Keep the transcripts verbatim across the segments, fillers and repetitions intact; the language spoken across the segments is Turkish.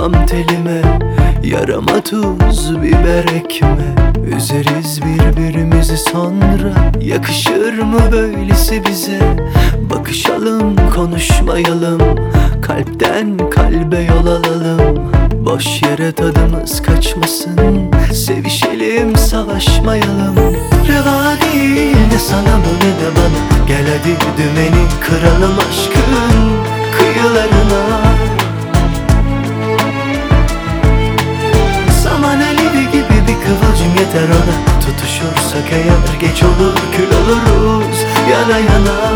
Takmam telime, yarama tuz biber ekme. Üzeriz birbirimizi sonra, yakışır mı böylesi bize? Bakışalım, konuşmayalım, kalpten kalbe yol alalım. Boş yere tadımız kaçmasın, sevişelim, savaşmayalım. Reva değil ne sana bu ne de bana, gel hadi dümeni kıralım aşkın kıyılarına. Saman alevi gibi bir kıvılcım yeter ona, tutuşursak eğer geç olur kül oluruz yana yana.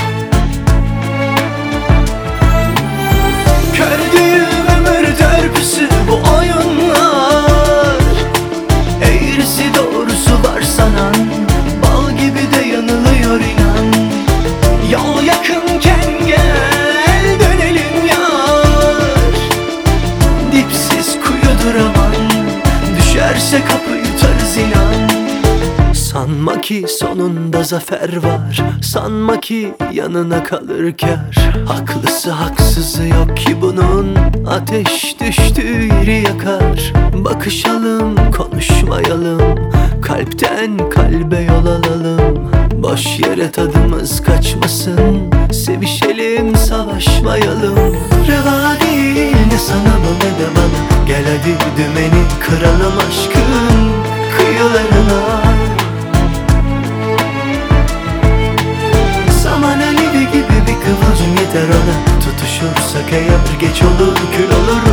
Kördüğüm ömür törpüsü bu oyunlar, eğrisi doğrusu var sanan, bal gibi de yanılıyor inan. Yol yakınken gel dönelim yar, dipsiz kuyudur aman, düşerse kapı yutarız inan. Sanma ki sonunda zafer var, sanma ki yanına kalır kâr. Haklısı haksızı yok ki bunun, ateş düştüğü yeri yakar. Bakışalım, konuşmayalım, kalpten kalbe yol alalım. Boş yere tadımız kaçmasın, sevişelim, savaşmayalım. Reva değil ne sana bu ne de bana, gel hadi dümeni kıralım aşkın kıyılarına. Saman alevi gibi bir kıvılcım yeter ona, tutuşursak eğer geç olur kül olur.